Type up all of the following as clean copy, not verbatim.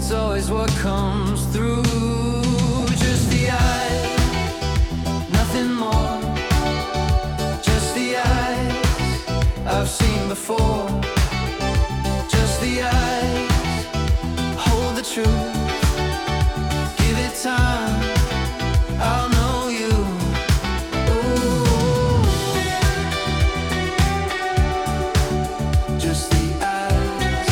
it's always what comes through. Just the eyes, nothing more. Just the eyes I've seen before. Just the eyes hold the truth. Give it time, I'll know you. Ooh. Just the eyes.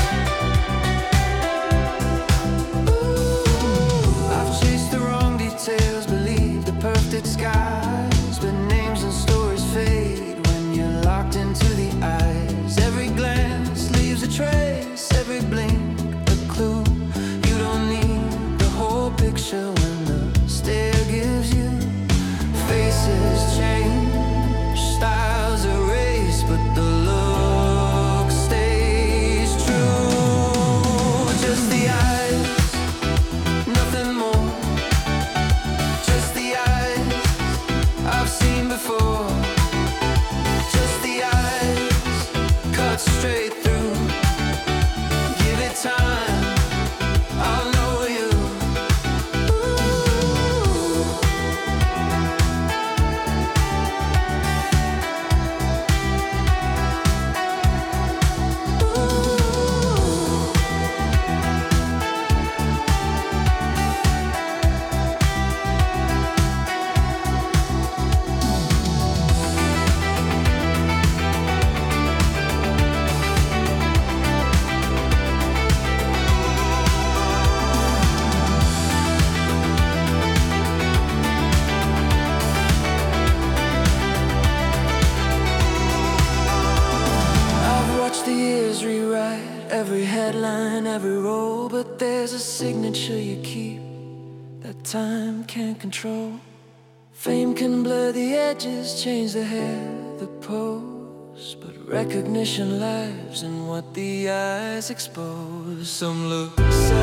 Ooh. I've chased the wrong details, believed the perfect skies, but names and stories fade when you're locked into the eyes. Every glance leaves a trace, every blink a clue. You don't need the whole picture when the stare gives you. Faces change, styles erase, but the look stays true. Just the eyes, nothing more. Just the eyes I've seen before. Just the eyes cut straight through. Give it time, I'll know you. I've watched the years rewrite every headline, every role, but there's a signature you keep that time can't control. Fame can blur the edges, change the hair, the pose, but recognition lives in what the eyes expose. Some look sad,